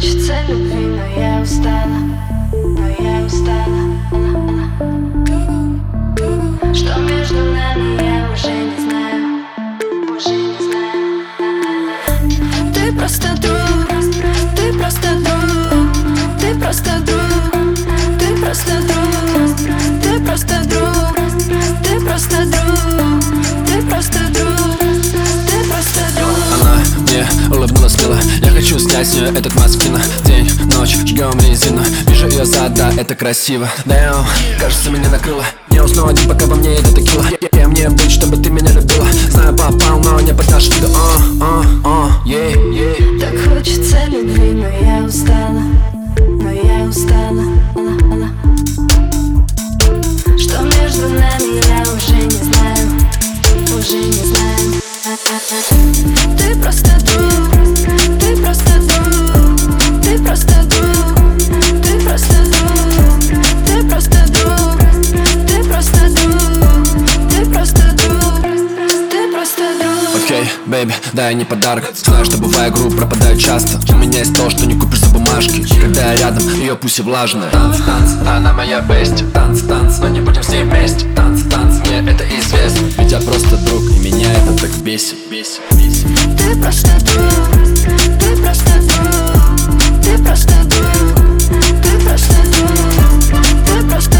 хочется любви, но я устала, Что между нами, я уже не знаю, Ты просто друг, ты просто друг, ты просто друг, ты просто друг, ты просто друг, ты просто друг, ты просто друг, ты просто друг. Она мне улыбнулась мило. Я хочу снять с нее этот маскино. День, ночь, жгем резину. Вижу ее зад, да, это красиво. Damn, кажется, меня накрыло. Не усну один, пока во мне идет текила. Я мне быть, чтобы ты меня любила. Знаю, попал, но не подашь виду. Так хочется любви, но я устала, Что между нами, я уже не знаю, Ты просто друг, ты просто друг, ты просто друг, ты просто друг, ты просто друг, ты просто друг, ты просто друг, ты просто друг. Окей, бэйби, дай не подарок. Знаю, что бывая грубо, пропадаю часто. У меня есть то, что не купишь за бумажки. Когда я рядом, ее пусть и влажная. Танц, танц, она моя бесть. Танц, танц, но не будем с ней вместе. Танц, танц, мне это известно. Ведь я просто друг, и меня это так бесит. Ты просто друг, ты просто друг, ты просто друг, ты просто друг, ты просто